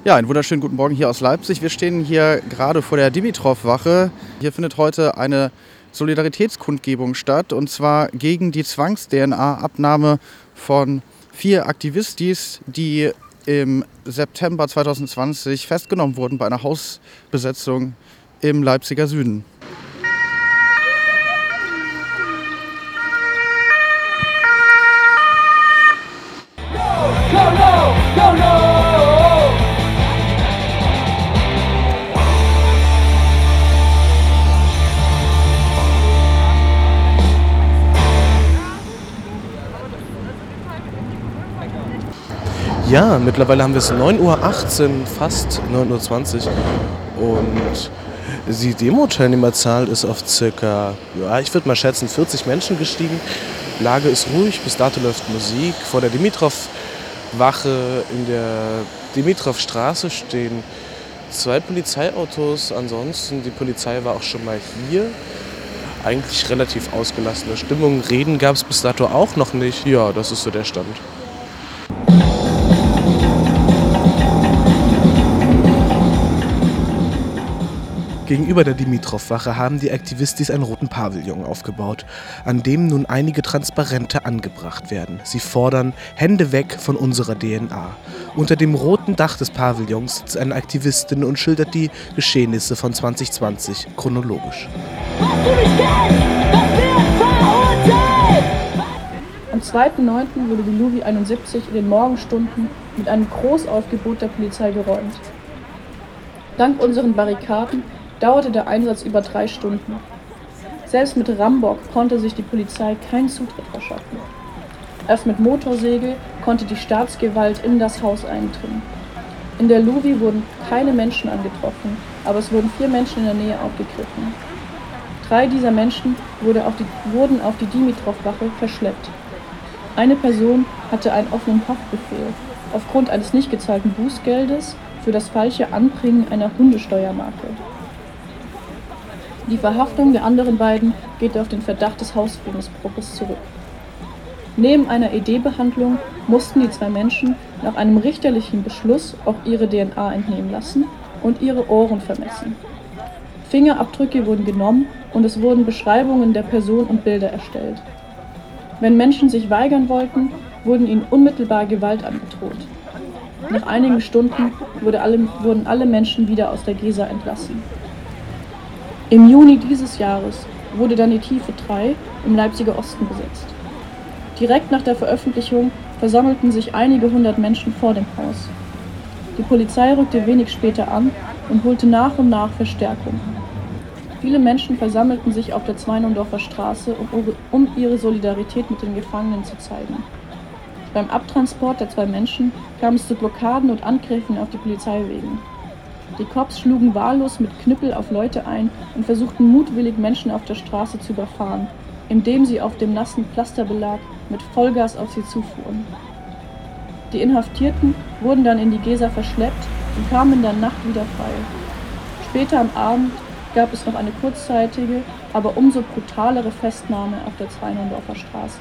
Ja, einen wunderschönen guten Morgen hier aus Leipzig. Wir stehen hier gerade vor der Dimitrov-Wache. Hier findet heute eine Solidaritätskundgebung statt, und zwar gegen die Zwangs-DNA-Abnahme von 4 Aktivistis, die im September 2020 festgenommen wurden bei einer Hausbesetzung im Leipziger Süden. Ja, mittlerweile haben wir es 9:18 Uhr, fast 9:20 Uhr, und die Demo-Teilnehmerzahl ist auf circa, ja, ich würde mal schätzen, 40 Menschen gestiegen. Lage ist ruhig, bis dato läuft Musik. Vor der Dimitrov-Wache in der Dimitrov-Straße stehen 2 Polizeiautos. Ansonsten, die Polizei war auch schon mal hier. Eigentlich relativ ausgelassene Stimmung. Reden gab es bis dato auch noch nicht. Ja, das ist so der Stand. Gegenüber der Dimitrov-Wache haben die Aktivistis einen roten Pavillon aufgebaut, an dem nun einige Transparente angebracht werden. Sie fordern Hände weg von unserer DNA. Unter dem roten Dach des Pavillons sitzt eine Aktivistin und schildert die Geschehnisse von 2020 chronologisch. Am 2.9. wurde die Luwi 71 in den Morgenstunden mit einem Großaufgebot der Polizei geräumt. Dank unseren Barrikaden dauerte der Einsatz über 3 Stunden. Selbst mit Rambock konnte sich die Polizei keinen Zutritt verschaffen. Erst mit Motorsäge konnte die Staatsgewalt in das Haus eindringen. In der Luwi wurden keine Menschen angetroffen, aber es wurden 4 Menschen in der Nähe aufgegriffen. 3 dieser Menschen wurden auf die Dimitrov-Wache verschleppt. Eine Person hatte einen offenen Haftbefehl aufgrund eines nicht gezahlten Bußgeldes für das falsche Anbringen einer Hundesteuermarke. Die Verhaftung der anderen beiden geht auf den Verdacht des Hausfriedensbruches zurück. Neben einer ED-Behandlung mussten die 2 Menschen nach einem richterlichen Beschluss auch ihre DNA entnehmen lassen und ihre Ohren vermessen. Fingerabdrücke wurden genommen und es wurden Beschreibungen der Person und Bilder erstellt. Wenn Menschen sich weigern wollten, wurden ihnen unmittelbar Gewalt angedroht. Nach einigen Stunden wurden alle Menschen wieder aus der Gesa entlassen. Im Juni dieses Jahres wurde dann die Tiefe 3 im Leipziger Osten besetzt. Direkt nach der Veröffentlichung versammelten sich einige hundert Menschen vor dem Haus. Die Polizei rückte wenig später an und holte nach und nach Verstärkung. Viele Menschen versammelten sich auf der Zweinendorfer Straße, um ihre Solidarität mit den Gefangenen zu zeigen. Beim Abtransport der 2 Menschen kam es zu Blockaden und Angriffen auf die Polizeiwegen. Die Cops schlugen wahllos mit Knüppel auf Leute ein und versuchten mutwillig Menschen auf der Straße zu überfahren, indem sie auf dem nassen Pflasterbelag mit Vollgas auf sie zufuhren. Die Inhaftierten wurden dann in die Gesa verschleppt und kamen in der Nacht wieder frei. Später am Abend gab es noch eine kurzzeitige, aber umso brutalere Festnahme auf der Zweinendorfer Straße.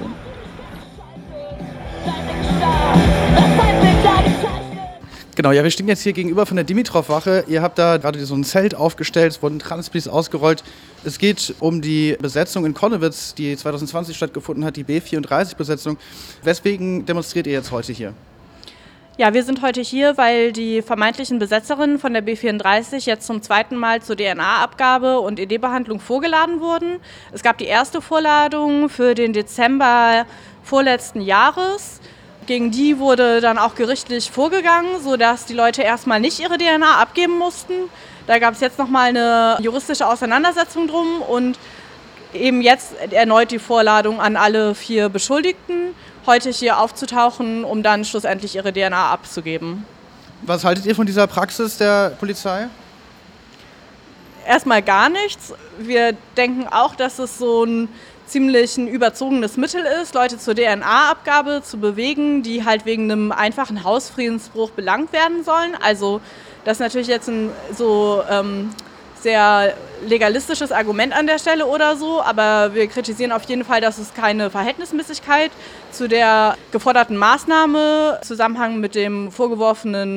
Genau, ja, wir stehen jetzt hier gegenüber von der Dimitrov-Wache. Ihr habt da gerade so ein Zelt aufgestellt, es wurden Transplis ausgerollt. Es geht um die Besetzung in Connewitz, die 2020 stattgefunden hat, die B34-Besetzung. Weswegen demonstriert ihr jetzt heute hier? Ja, wir sind heute hier, weil die vermeintlichen Besetzerinnen von der B34 jetzt zum 2. Mal zur DNA-Abgabe und ED-Behandlung vorgeladen wurden. Es gab die erste Vorladung für den Dezember vorletzten Jahres. Gegen die wurde dann auch gerichtlich vorgegangen, sodass die Leute erstmal nicht ihre DNA abgeben mussten. Da gab es jetzt nochmal eine juristische Auseinandersetzung drum und eben jetzt erneut die Vorladung an alle 4 Beschuldigten, heute hier aufzutauchen, um dann schlussendlich ihre DNA abzugeben. Was haltet ihr von dieser Praxis der Polizei? Erstmal gar nichts. Wir denken auch, dass es so ein ziemlich ein überzogenes Mittel ist, Leute zur DNA-Abgabe zu bewegen, die halt wegen einem einfachen Hausfriedensbruch belangt werden sollen. Also das ist natürlich jetzt ein sehr legalistisches Argument an der Stelle oder so, aber wir kritisieren auf jeden Fall, dass es keine Verhältnismäßigkeit zu der geforderten Maßnahme im Zusammenhang mit dem vorgeworfenen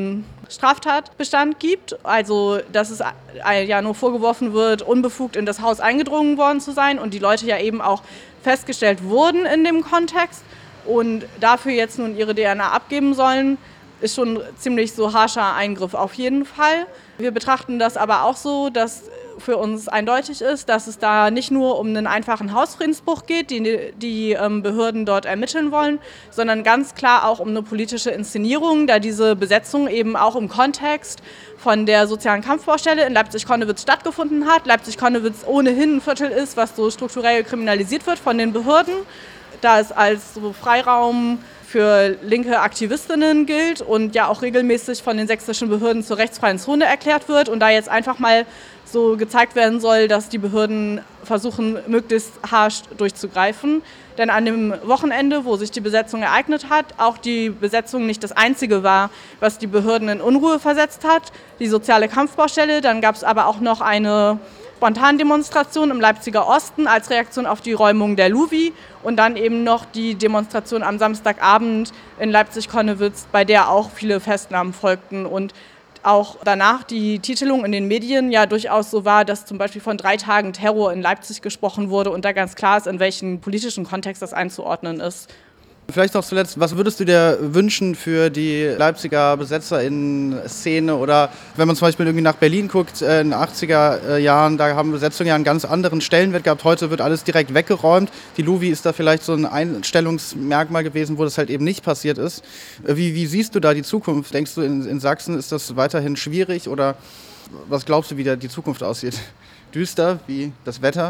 Straftatbestand gibt, also dass es ja nur vorgeworfen wird, unbefugt in das Haus eingedrungen worden zu sein und die Leute ja eben auch festgestellt wurden in dem Kontext und dafür jetzt nun ihre DNA abgeben sollen, ist schon ziemlich so harscher Eingriff auf jeden Fall. Wir betrachten das aber auch so, dass für uns eindeutig ist, dass es da nicht nur um einen einfachen Hausfriedensbruch geht, die Behörden dort ermitteln wollen, sondern ganz klar auch um eine politische Inszenierung, da diese Besetzung eben auch im Kontext von der sozialen Kampfbaustelle in Leipzig-Konnewitz stattgefunden hat. Leipzig-Konnewitz ohnehin ein Viertel ist, was so strukturell kriminalisiert wird von den Behörden, da es als so Freiraum für linke Aktivistinnen gilt und ja auch regelmäßig von den sächsischen Behörden zur rechtsfreien Zone erklärt wird und da jetzt einfach mal so gezeigt werden soll, dass die Behörden versuchen, möglichst harsch durchzugreifen. Denn an dem Wochenende, wo sich die Besetzung ereignet hat, auch die Besetzung nicht das Einzige war, was die Behörden in Unruhe versetzt hat. Die soziale Kampfbaustelle, dann gab es aber auch noch eine Spontandemonstration im Leipziger Osten als Reaktion auf die Räumung der Luwi und dann eben noch die Demonstration am Samstagabend in Leipzig-Konnewitz, bei der auch viele Festnahmen folgten und auch danach die Titelung in den Medien ja durchaus so war, dass zum Beispiel von 3 Tagen Terror in Leipzig gesprochen wurde und da ganz klar ist, in welchem politischen Kontext das einzuordnen ist. Vielleicht noch zuletzt, was würdest du dir wünschen für die Leipziger BesetzerInnen-Szene oder wenn man zum Beispiel irgendwie nach Berlin guckt, in den 80er Jahren, da haben Besetzungen ja einen ganz anderen Stellenwert gehabt. Heute wird alles direkt weggeräumt. Die Luwi ist da vielleicht so ein Einstellungsmerkmal gewesen, wo das halt eben nicht passiert ist. Wie siehst du da die Zukunft? Denkst du, in Sachsen ist das weiterhin schwierig oder was glaubst du, wie da die Zukunft aussieht? Düster, wie das Wetter?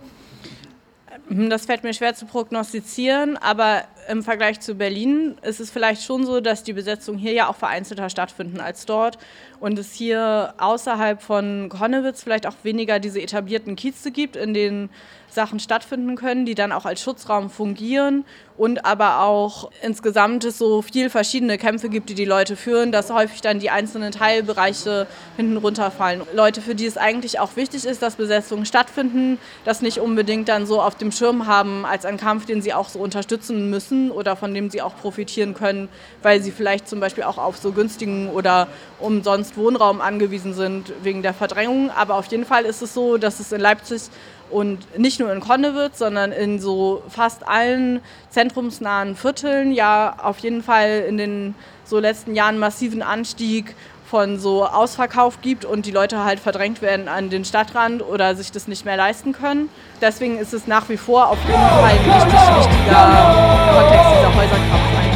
Das fällt mir schwer zu prognostizieren, aber im Vergleich zu Berlin ist es vielleicht schon so, dass die Besetzungen hier ja auch vereinzelter stattfinden als dort und es hier außerhalb von Konnewitz vielleicht auch weniger diese etablierten Kieze gibt, in denen Sachen stattfinden können, die dann auch als Schutzraum fungieren und aber auch insgesamt es so viel verschiedene Kämpfe gibt, die die Leute führen, dass häufig dann die einzelnen Teilbereiche hinten runterfallen. Leute, für die es eigentlich auch wichtig ist, dass Besetzungen stattfinden, das nicht unbedingt dann so auf dem Schirm haben als einen Kampf, den sie auch so unterstützen müssen oder von dem sie auch profitieren können, weil sie vielleicht zum Beispiel auch auf so günstigen oder umsonst Wohnraum angewiesen sind wegen der Verdrängung. Aber auf jeden Fall ist es so, dass es in Leipzig und nicht nur in Konnewitz, sondern in so fast allen zentrumsnahen Vierteln ja auf jeden Fall in den so letzten Jahren massiven Anstieg von so Ausverkauf gibt und die Leute halt verdrängt werden an den Stadtrand oder sich das nicht mehr leisten können. Deswegen ist es nach wie vor auf jeden Fall ein richtig wichtiger Kontext dieser Häuserkampf.